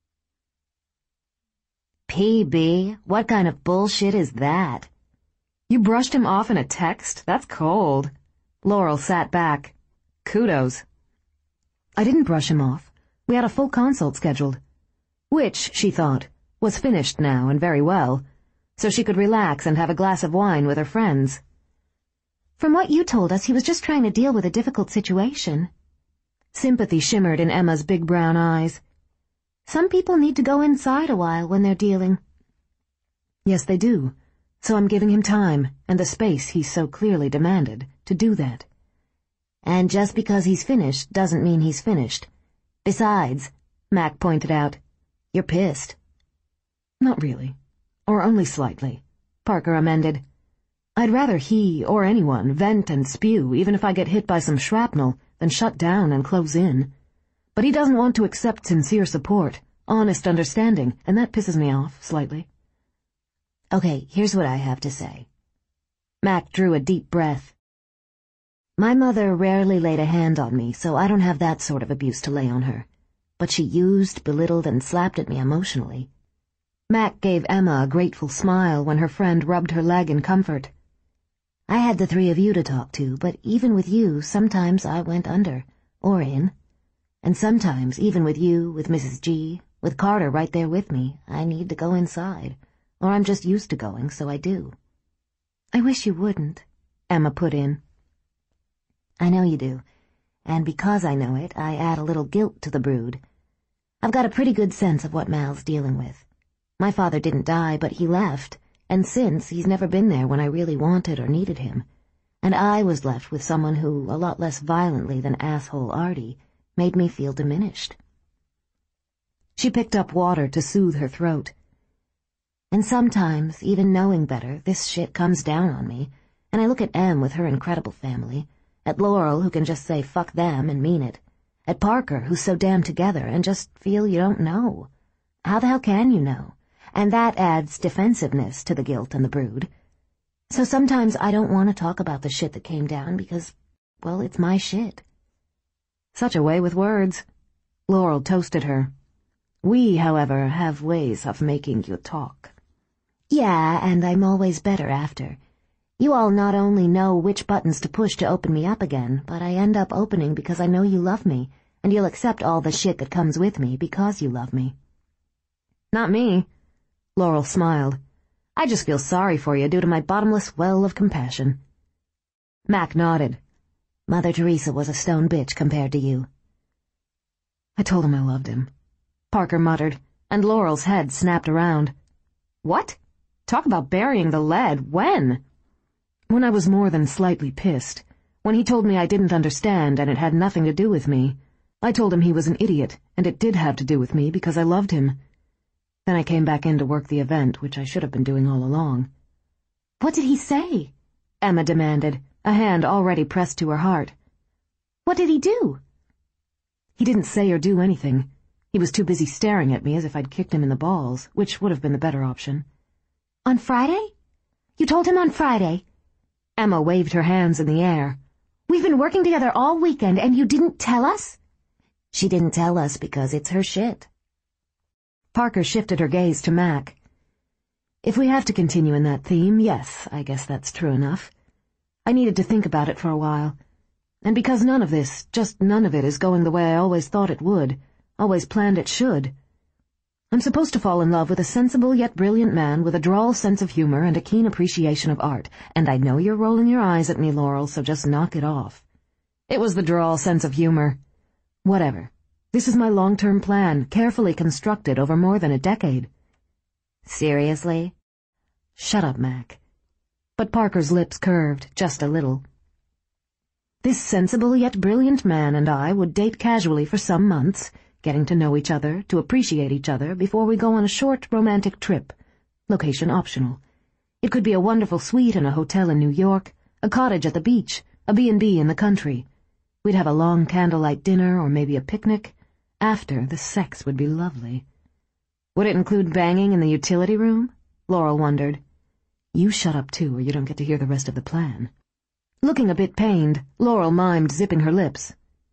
P B? What kind of bullshit is that? You brushed him off in a text? That's cold. Laurel sat back. Kudos. I didn't brush him off. We had a full consult scheduled. Which, she thought, was finished now and very well, so she could relax and have a glass of wine with her friends. From what you told us, he was just trying to deal with a difficult situation. Sympathy shimmered in Emma's big brown eyes. Some people need to go inside a while when they're dealing. Yes, they do. So I'm giving him time, and the space he's so clearly demanded, to do that. And just because he's finished doesn't mean he's finished. Besides, Mac pointed out, you're pissed. Not really. Or only slightly, Parker amended. I'd rather he, or anyone, vent and spew, even if I get hit by some shrapnel, than shut down and close in. But he doesn't want to accept sincere support, honest understanding, and that pisses me off, slightly. Okay, here's what I have to say. Mac drew a deep breath. My mother rarely laid a hand on me, so I don't have that sort of abuse to lay on her. But she used, belittled, and slapped at me emotionally. Mac gave Emma a grateful smile when her friend rubbed her leg in comfort. I had the three of you to talk to, but even with you, sometimes I went under, or in. And sometimes, even with you, with Missus G, with Carter right there with me, I need to go inside. Or I'm just used to going, so I do. I wish you wouldn't, Emma put in. I know you do, and because I know it, I add a little guilt to the brood. I've got a pretty good sense of what Mal's dealing with. My father didn't die, but he left, and since he's never been there when I really wanted or needed him. And I was left with someone who, a lot less violently than asshole Artie, made me feel diminished. She picked up water to soothe her throat. And sometimes, even knowing better, this shit comes down on me, and I look at Em with her incredible family, at Laurel, who can just say fuck them and mean it, at Parker, who's so damn together, and just feel you don't know. How the hell can you know? And that adds defensiveness to the guilt and the brood. So sometimes I don't want to talk about the shit that came down because, well, it's my shit. Such a way with words. Laurel toasted her. We, however, have ways of making you talk. Yeah, and I'm always better after. You all not only know which buttons to push to open me up again, but I end up opening because I know you love me, and you'll accept all the shit that comes with me because you love me. Not me. Laurel smiled. I just feel sorry for you due to my bottomless well of compassion. Mac nodded. Mother Teresa was a stone bitch compared to you. I told him I loved him, Parker muttered, and Laurel's head snapped around. What? Talk about burying the lead. When? When I was more than slightly pissed. When he told me I didn't understand and it had nothing to do with me. I told him he was an idiot, and it did have to do with me because I loved him. Then I came back in to work the event, which I should have been doing all along. What did he say? Emma demanded, a hand already pressed to her heart. What did he do? He didn't say or do anything. He was too busy staring at me as if I'd kicked him in the balls, which would have been the better option. On Friday? You told him on Friday? Emma waved her hands in the air. We've been working together all weekend and you didn't tell us? She didn't tell us because it's her shit. Parker shifted her gaze to Mac. If we have to continue in that theme, yes, I guess that's true enough. I needed to think about it for a while. And because none of this, just none of it, is going the way I always thought it would, always planned it should. I'm supposed to fall in love with a sensible yet brilliant man with a droll sense of humor and a keen appreciation of art, and I know you're rolling your eyes at me, Laurel, so just knock it off. It was the droll sense of humor. Whatever. This is my long-term plan, carefully constructed over more than a decade. Seriously? Shut up, Mac. But Parker's lips curved, just a little. This sensible yet brilliant man and I would date casually for some months, getting to know each other, to appreciate each other, before we go on a short romantic trip. Location optional. It could be a wonderful suite in a hotel in New York, a cottage at the beach, a B and B in the country. We'd have a long candlelight dinner or maybe a picnic. After, the sex would be lovely. Would it include banging in the utility room? Laurel wondered. You shut up too, or you don't get to hear the rest of the plan. Looking a bit pained, Laurel mimed zipping her lips.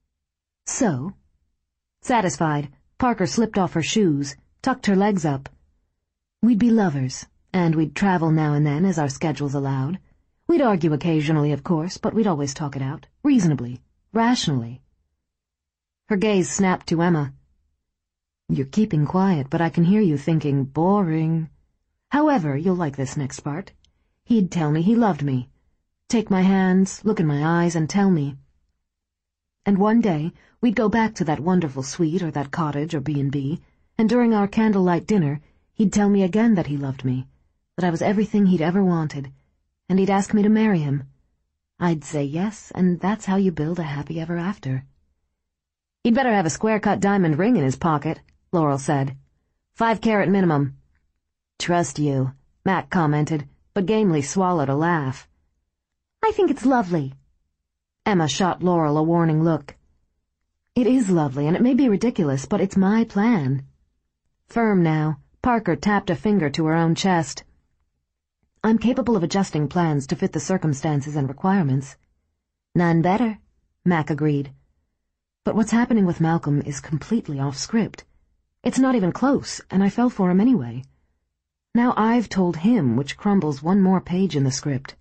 So? Satisfied, Parker slipped off her shoes, tucked her legs up. We'd be lovers, and we'd travel now and then as our schedules allowed. We'd argue occasionally, of course, but we'd always talk it out, reasonably, rationally. Her gaze snapped to Emma. You're keeping quiet, but I can hear you thinking, boring. However, you'll like this next part. He'd tell me he loved me. Take my hands, look in my eyes, and tell me. And one day, we'd go back to that wonderful suite or that cottage or B and B, and during our candlelight dinner, he'd tell me again that he loved me, that I was everything he'd ever wanted, and he'd ask me to marry him. I'd say yes, and that's how you build a happy ever after. He'd better have a square-cut diamond ring in his pocket, Laurel said. Five carat minimum. Trust you, Mac commented, but gamely swallowed a laugh. I think it's lovely. Emma shot Laurel a warning look. It is lovely, and it may be ridiculous, but it's my plan. Firm now, Parker tapped a finger to her own chest. I'm capable of adjusting plans to fit the circumstances and requirements. None better, Mac agreed. But what's happening with Malcolm is completely off script. It's not even close, and I fell for him anyway. Now I've told him, which crumbles one more page in the script.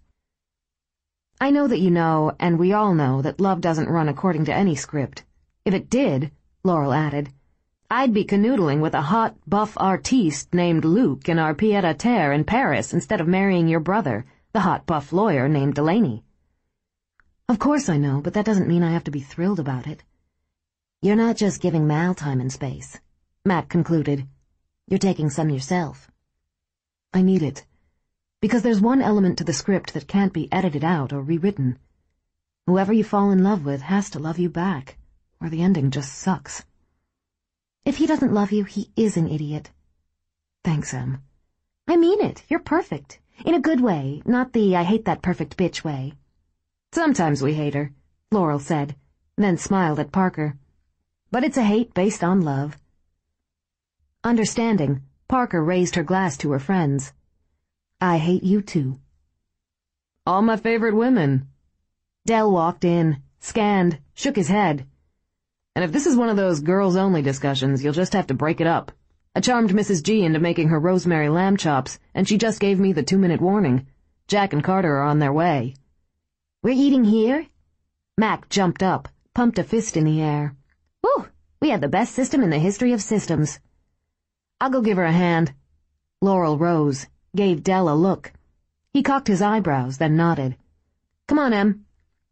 I know that you know, and we all know, that love doesn't run according to any script. If it did, Laurel added, I'd be canoodling with a hot, buff artiste named Luke in our pied-à-terre in Paris instead of marrying your brother, the hot, buff lawyer named Delaney. Of course I know, but that doesn't mean I have to be thrilled about it. You're not just giving Mal time and space, Mac concluded. You're taking some yourself. I need it. Because there's one element to the script that can't be edited out or rewritten. Whoever you fall in love with has to love you back, or the ending just sucks. If he doesn't love you, he is an idiot. Thanks, Em. I mean it. You're perfect. In a good way, not the I hate that perfect bitch way. Sometimes we hate her, Laurel said, then smiled at Parker. But it's a hate based on love. Understanding, Parker raised her glass to her friends. I hate you too. All my favorite women. Dell walked in, scanned, shook his head. And if this is one of those girls-only discussions, you'll just have to break it up. I charmed Missus G into making her rosemary lamb chops, and she just gave me the two-minute warning. Jack and Carter are on their way. We're eating here? Mac jumped up, pumped a fist in the air. Whew, we have the best system in the history of systems. I'll go give her a hand. Laurel rose, gave Dell a look. He cocked his eyebrows, then nodded. Come on, Em.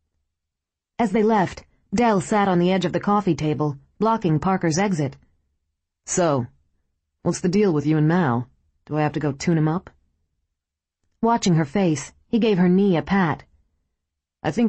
As they left, Dell sat on the edge of the coffee table, blocking Parker's exit. So, what's the deal with you and Mal? Do I have to go tune him up? Watching her face, he gave her knee a pat. I think